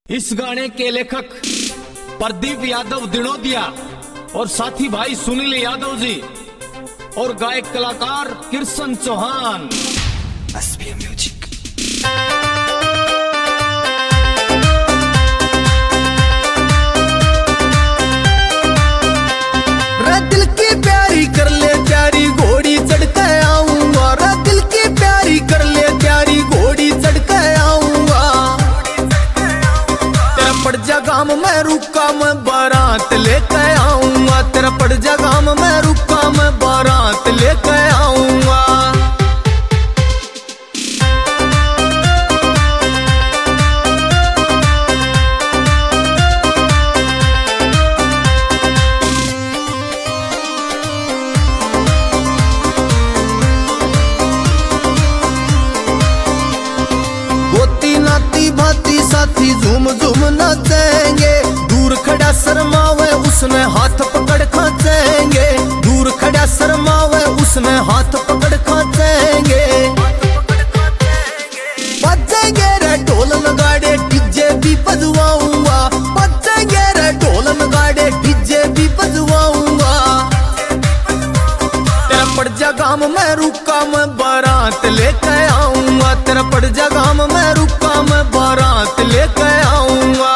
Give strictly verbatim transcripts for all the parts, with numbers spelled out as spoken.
इस गाने के लेखक प्रदीप यादव दिनोदिया और साथी भाई सुनील यादव जी और गायक कलाकार कृष्ण चौहान। SPM music. रे दिल की प्यारी कर ले प्यारी घोड़ी चढ़ के आऊंगा, रे दिल की प्यारी कर ले प्यारी घोड़ी चढ़ के आऊंगा। तेरा पड़ जा गाम में रुका मैं बारात लेके आऊंगा, तेरा पड़ जा गाम में रुका मैं बारात लेके आऊंगा। नाती भाती साथी झूम झूम नाचेंगे, दूर खड़ा शर्मावे उसने हाथ पकड़ खाचेंगे, दूर खड़ा शर्मावे उसने हाथ पकड़ खाचेंगे। बजेंगे रे ढोल नगाड़े डीजे भी बजवाऊंगा, बजेंगे रे ढोल नगाड़े डीजे भी बजवाऊंगा। तेरा पड़ जा गाम में रुका मैं बारात लेके आऊंगा, तेरा पड़ जा गाम में रुका मैं बारात लेके आऊंगा।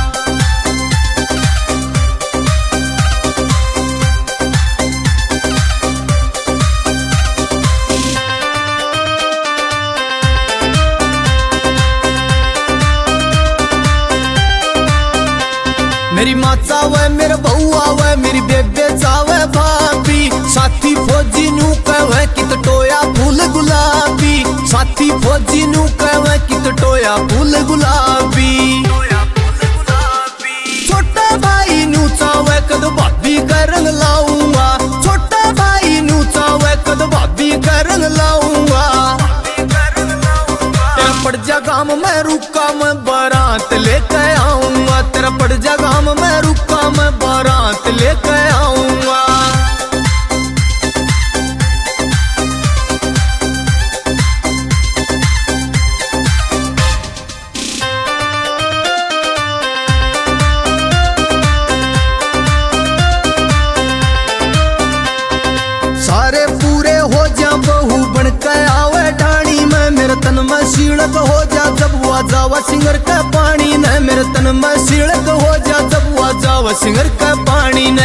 मेरी माँ चावे मेरे बहू आवे, मेरी बेबे चावे भाभी, साथी फौजी नू कहवे कित टोया फूल गुलाबी, साथी फौजी नू कहवे कित टोया फूल गुलाबी। छोटा भाई नू चावे कद भाभी का रंग लाऊंगा, छोटा भाई नू चावे कद भाभी का रंग लाऊंगा। तेरा पड़ जा गाम में रुका मैं बारात लेके आऊंगा, तेरा पड़ जा गाम में रुका मैं बारात लेके आऊंगा। सारे पूरे हो जा बहू बन के आवे ढाणी में, मेरे तन में शीलक हो जा जब वो जावा सिंगर के पानी ने, मेरे तन में शीलक हो जा जब वो जावा सिंगर के पानी ने।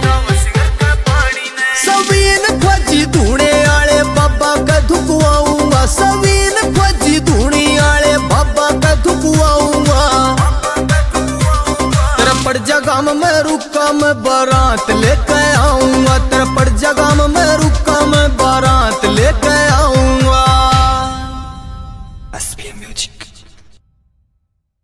सवीन खोजी धूणे आले बाबा का धुकवाऊंगा, सवीन खोजी धूणी आले बाबा का धुकवाऊंगा। तेरा पड़ जा गाम में रुका मैं बारात लेके आऊंगा, तेरा पड़ जा